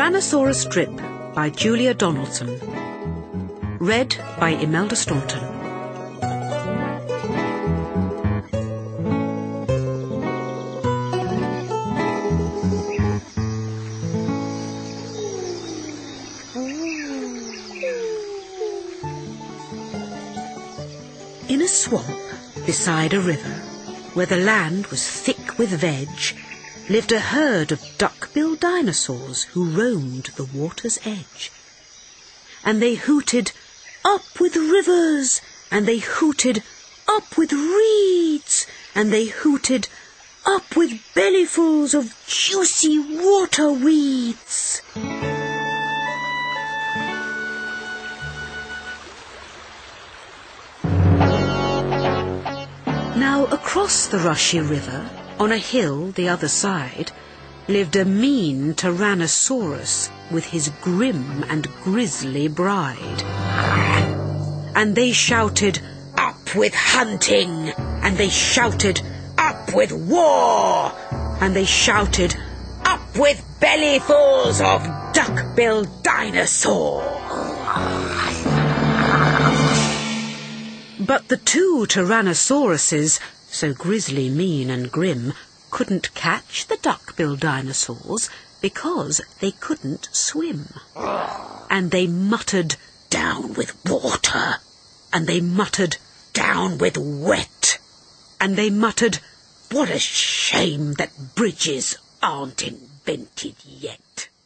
Tyrannosaurus Drip by Julia Donaldson. Read by Imelda Staunton. In a swamp beside a river, where the land was thick with veg, lived a herd of duck-billed dinosaurs who roamed the water's edge. And they hooted, "Up with rivers!" and they hooted, "Up with reeds!" and they hooted, "Up with bellyfuls of juicy water weeds!" Now across the rushy river, on a hill the other side, lived a mean Tyrannosaurus with his grim and grisly bride. And they shouted, "Up with hunting!" and they shouted, "Up with war!" and they shouted, "Up with bellyfuls of duck-billed dinosaur!" But the two Tyrannosauruses, so grisly, mean and grim, couldn't catch the duck-billed dinosaurs because they couldn't swim. And they muttered, "Down with water!" and they muttered, "Down with wet!" and they muttered, "What a shame that bridges aren't invented yet!"